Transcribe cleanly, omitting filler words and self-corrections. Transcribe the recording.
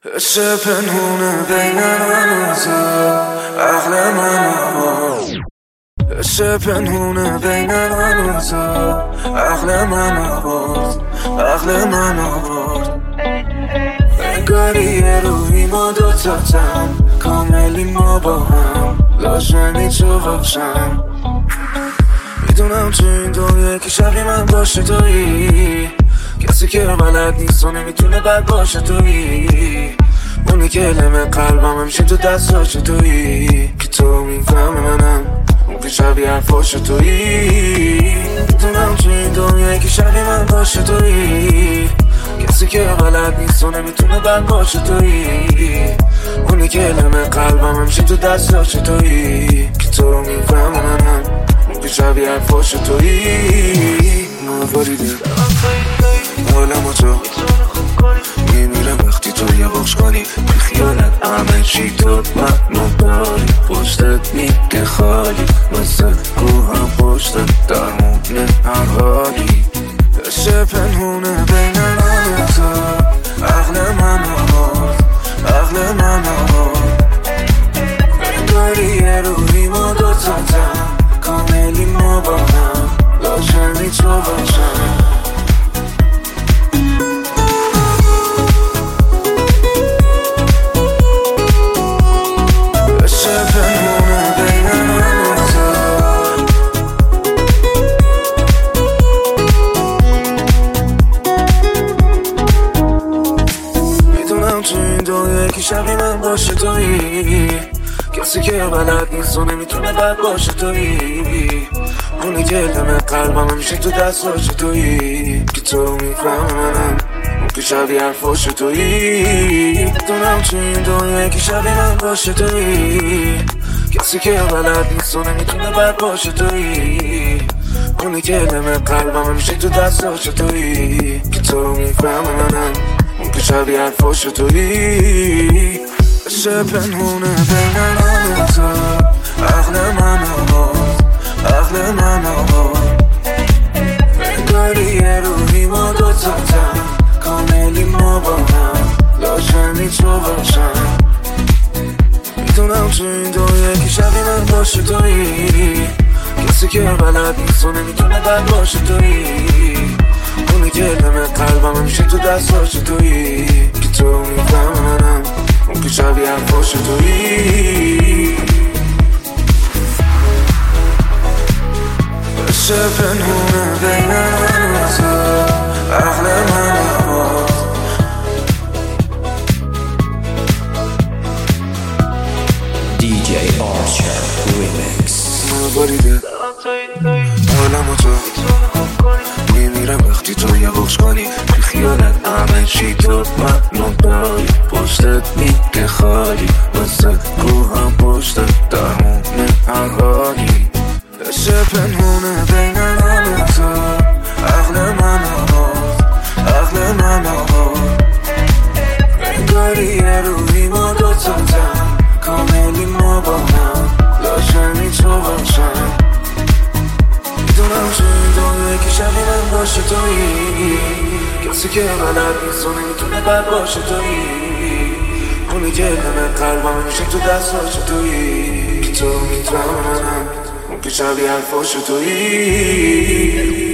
عشق پنهونه بین من و تو، عقل من آورد. عشق پنهونه بین من و تو، عقل من آورد، عقل من آورد. انگاری یه روحی ما دوتاتم، کاملی ما با هم، لازمی تو باشم. میدونم تو این دنیا که شبیه من باشه تویی، کسی که بلد نیست و نمیتونه بد باشه تویی، اونی که لمه قلبم همیشه تو دستاش تویی، که تو میفهمی منم اون که شبیه حرفاش تویی. میدونم تو این دنیا که شبیه من باشه تویی، کسی که بلد نیست و نمیتونه بد باشه تویی، اونی که لمه قلبم همیشه تو دستاش تویی، که تو میفهمی منم اون که شبیه حرفاش تویی. مواریده حالم و تو میمیرم وقتی تو یه بخش کنی، بی خیالت همه چی تو منو داری، پشتت میگه خالی مثل کوهم پشتت درمونه هر حالی. عشق پنهونه بین من و تو، عقل من آورد، عقل من آورد. انگاری یه روحی ما دوتاتم، کاملی ما با هم، لازمی تو باشم. تو این دنیا که شبیه من باشه تویی، کسی که بلد نیست و نمیتونه بد باشه تویی، اونی که لمه قلبم همیشه تو دستاش تویی، که تو میفهمی منم اون که شبیه حرفاش تویی. میدونم تو این دنیا که شبیه من باشه تویی، کسی که بلد نیست و نمیتونه بد باشه تویی، اونی که لمه قلبم همیشه تو دستاش تویی، که تو میفهمی منم اون که شبیه حرفاش تویی. عشق پنهونه بین من و تو، عقل من آورد، عقل من آورد. انگاری یه روحی ما دوتاتم، کاملی ما با هم، لازمی تو باشم. میدونم تو این دنیا که شبیه من باشه تویی، کسی که بلد نیست و نمیتونه بد باشه تویی، اونی که لمه قلبم همیشه تو دستاش تویی، که تو میفهمی منم اون که شبیه حرفاش تویی. عشق پنهونه بین من و تو، عقل من آورد. DJ Archer Remix. مواریده حالم و تو میمیرم وقتی تو یه بخش کنی، بی خیالت همه چی تو منو داری، پشتت میگه خالی مثل کوهم پشتت درمونه هر حالی. عشق پنهونه بین من و تو، عقل من آورد، عقل من آورد. انگاری یه روحی ما دوتاتم، کاملی ما با هم، لازمی تو باشم. میدونم تو این دنیا که شبیه من باشه تویی، کسی که بلد نیست و نمیتونه بد باشه تویی، اونی که لمه قلبم همیشه تو دستاش تویی، که تو میفهمی منم اون که شبیه حرفاش تویی.